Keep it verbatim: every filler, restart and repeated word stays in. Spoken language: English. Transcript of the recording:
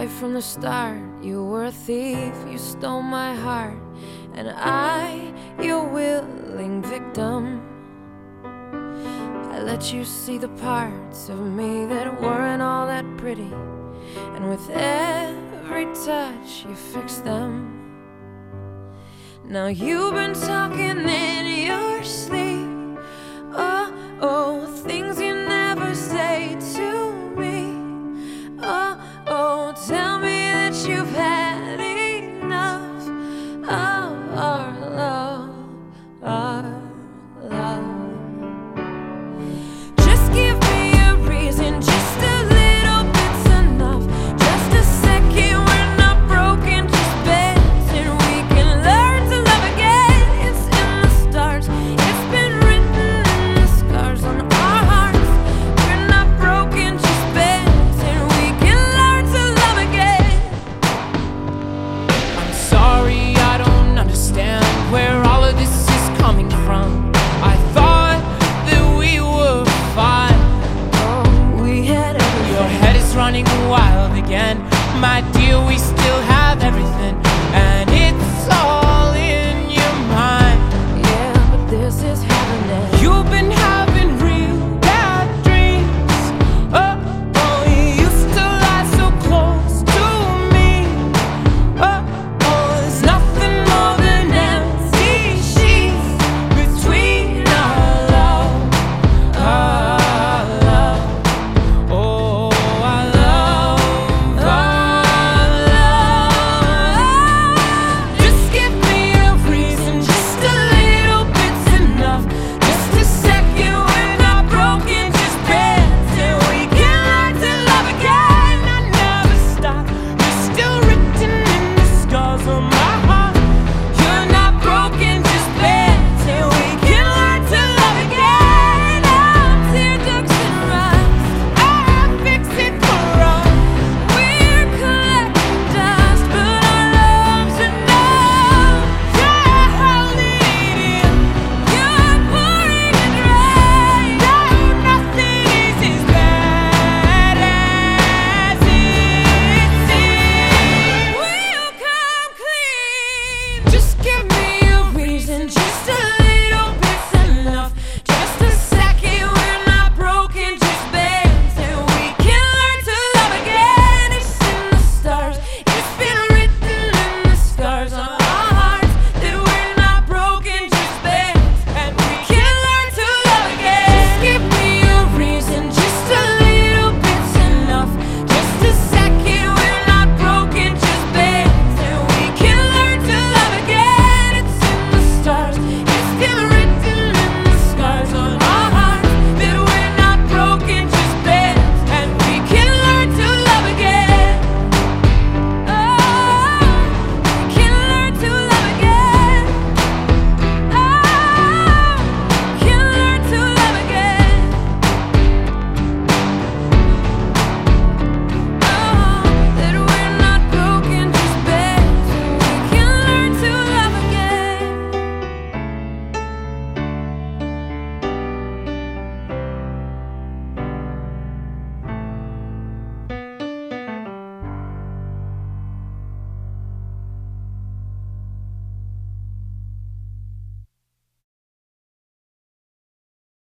right from the start. You were a thief, you stole my heart, and I, your willing victim. I let you see the parts of me that weren't all that pretty, and with every touch you fixed them. Now you've been talking in your sleep,